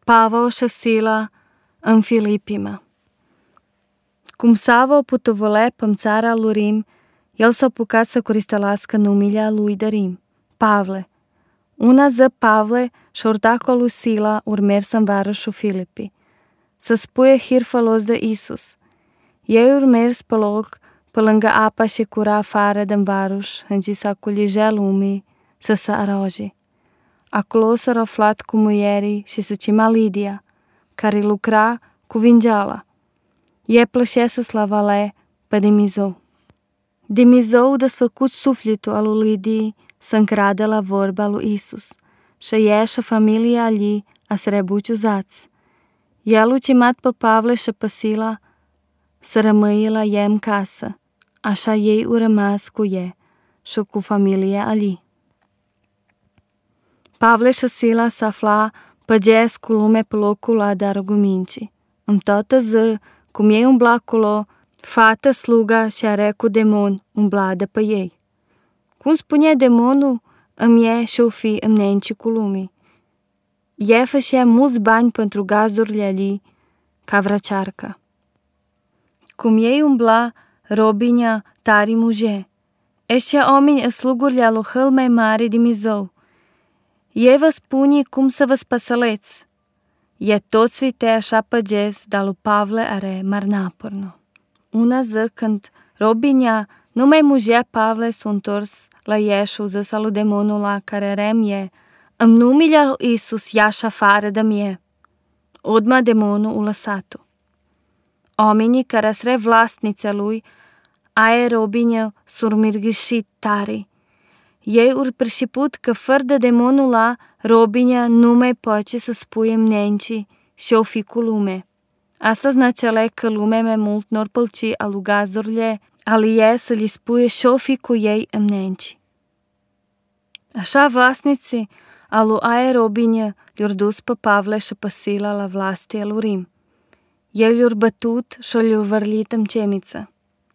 Pavel și Sila în Filipima. Cum Sava putovole păm țara lui Rim, el s-a apucat să coristelască numele lui de Rim, Pavle. Una zi Pavle și ortacul lui Sila urmers în varoșul Filipi, să spuie hirfalos de Isus. Ei urmers pe loc, pe lângă apa și cura afară din varoș, înci s-a culigea lumii să se aroge. Acolo s-a aflat cu muierii și se cima Lidia, care lucra cu vingeala. Ei plășea să slavale pe Dimizou. Dimizou desfăcut sufletul al lui Lidii să încradă la vorba lui Isus și ea și familia lui a se rebuciuzați. El a cimat pe Pavle și pe Sila să rămâie la ei în casă, așa ei au rămas cu ei și cu familia lui. Pavle și Sila se afla păgeesc cu lume pe locul la de arguminci. În toată zi, cum ei umbla acolo, fată, sluga și are cu demon umbla de pe ei. Cum spunea demonul, îmi e și-o fi îmi nenci cu lumii. Ei făcea mulți bani pentru gazdurile lui ca vrăcearcă. Cum ei umbla, robinea tari muge. Eștia omeni slugurile lui cel mai mare Dimizou. Ei vă spune cum să vă spăsăleți. E tot svite așa păgesc, dar lui Pavle are marnapărnu. Una zi când robinea nu mai mugea, Pavle s-a întors la ei și a zis lui demonul la care rem e, în numele lui Isus iași afară de mie. Odma demonul a lăsat-o. Oamenii care sre vlastnița lui, aia robinea s-au mirgâșit tare. Ei au perceput că fără de demonul la, robinea nu mai poate să spuie mnenci și o fi cu lume. Asta znacele că lumea mai mult n-or pălci alu gazurile, ali ei să li spuie și o fi cu ei mnenci. Așa vlastniții alu aia robinea le-au dus pe Pavle și pe Sila la vlastia lui Rim. Ei le-au bătut și le-au vărlit în cemiță.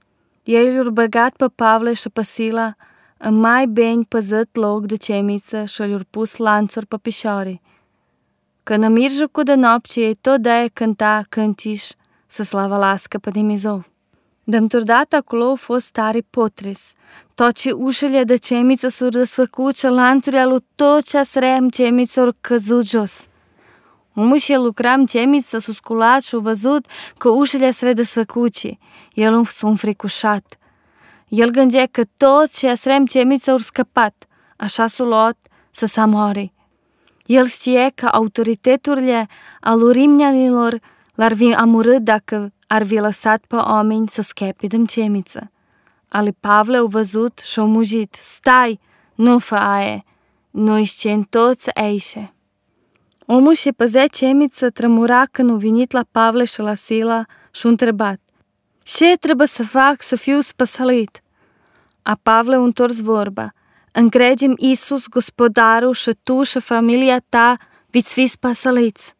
Ei le-au băgat pe Pavle și pe Sila în mai bine păzit loc de cemiță și le-au pus lanțuri pe pișoare. Când în mirjocul de noapte ei tot de-aia cânta cânciși să slavalască pe Dimizou. De-mturdat acolo au fost tare potres. Tot ce ușele de cemiță s-au desfăcut și lanțurile lui tot ce asrea în cemiță au căzut jos. Omul și el lucra în cemiță, s-a sculat și a văzut că ușele s-au desfăcut. El s-a înfricoșat. El gândea că toți ce asrea în cemiță au scăpat, așa s-a luat să se moare. El știe că autoriteturile alurimnelilor l-ar fi amurât dacă ar fi lăsat pe oameni să scape din cemiță. Ali Pavle au văzut și au mugit. Stai, nu fă aia, noi știm toți aici. Omul și păzea cemiță tremura când au venit la Pavle și la Sila și au întrebat: ce trebuie să fac să fiu spăsălit? A Pavle a întors vorba: încredem Isus, gospodarul, și tu și familia ta veți fi spăsăliți.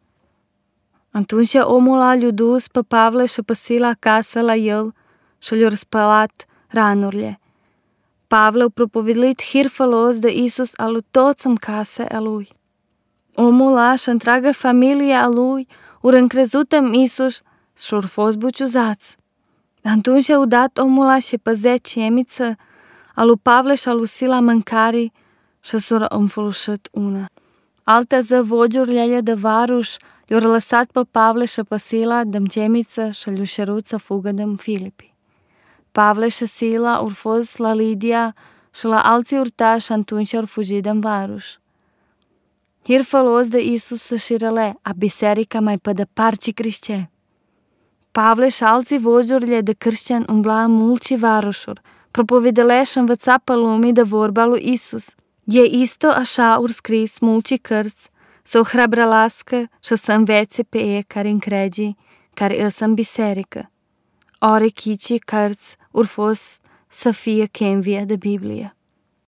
Atunci omul a dus pe Pavle și pe Sila acasă la el și le-a spălat ranurile. Pavle a propovedit hirfalos de Isus a lui toți în casa a lui. Omul a și întreaga familie a lui au încrezut în Isus și au fost buciuzați. Atunci au dat omul a și păzea cemiță a lui Pavle și a lui Sila mâncare și s-au înfulușit una. Altă zi, vogiurile de varuș le-au lăsat pe Pavle și pe Sila din cemiță și le-au cerut să fugă din Filipi. Pavle și Sila au fost la Lidia și la alții urtași și atunci au fugit din varuș. Hirfalos de Isus să șirele a biserica mai pe departe crește. Pavle și alții vogiurile de creștini umbla în mulți varușuri, propovedele și învăța pe lumii de vorba lui Isus. Ei isto așa au scris mulți cărți să o hrabrălască și să învețe pe ei care încrege, care îs în biserică. Ori chici cărți au fost să fie chemvie de Biblie.